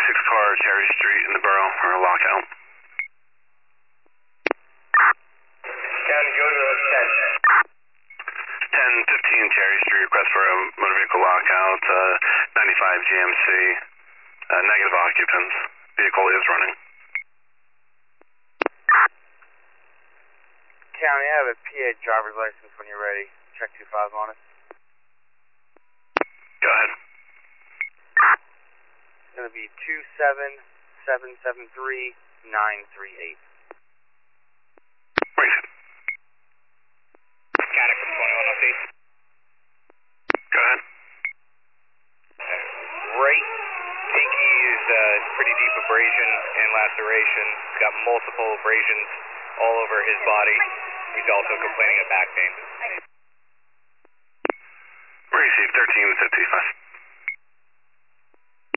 car, Cherry Street in the borough, or a lockout. County, go to 1015 Cherry Street, request for a motor vehicle lockout, 95 GMC, negative occupants. Vehicle is running. County, I have a PA driver's license when you're ready. Check 25 on it. Go ahead. It's going to be 27773-938. Wait. County from 21 update. Go ahead. Right pinky is pretty deep abrasion and laceration. He's got multiple abrasions all over his body. He's also complaining of back pain. Receive 1355.